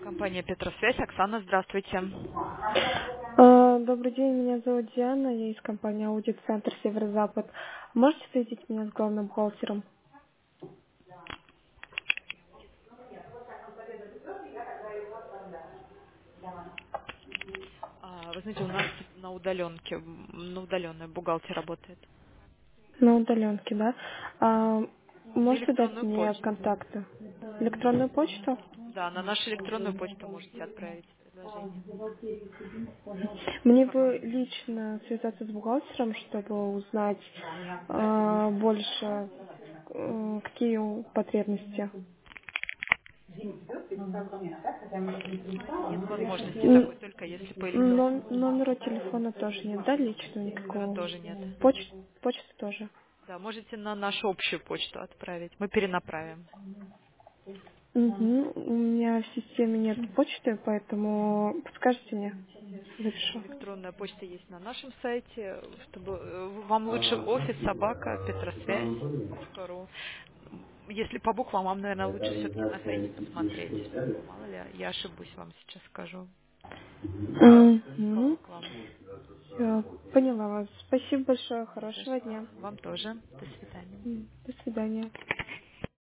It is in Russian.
Компания Петросвязь. Оксана, здравствуйте. Добрый день, меня зовут Диана, я из компании Аудит Центр Северо-Запад. Можете соединить меня с главным бухгалтером? Вы знаете, у нас на удаленке, на удаленной бухгалтер работает. На удаленке, да? На Можете дать электронную мне почту. контакты? Электронную почту? Да, на нашу электронную почту можете отправить предложение. Мне бы Информацию. лично связаться с бухгалтером, чтобы узнать больше, какие потребности. Нет возможности такой, только если по электронному. Номера телефона тоже нет, да, личного Номера никакого? тоже нет. Почта тоже. Да, можете на нашу общую почту отправить. Мы перенаправим. Мгм. У меня в системе нет почты, поэтому подскажите мне. Запишу. Электронная почта есть на нашем сайте, чтобы вам лучше офис собака петросвязь.ру. Если по буквам, вам, наверное, лучше все-таки на сайте посмотреть. Мало ли, я ошибусь, вам сейчас скажу. По Мгм. буквам. Всё, поняла вас. Спасибо большое. Не за Хорошего что. дня. Вам тоже. До свидания. До свидания.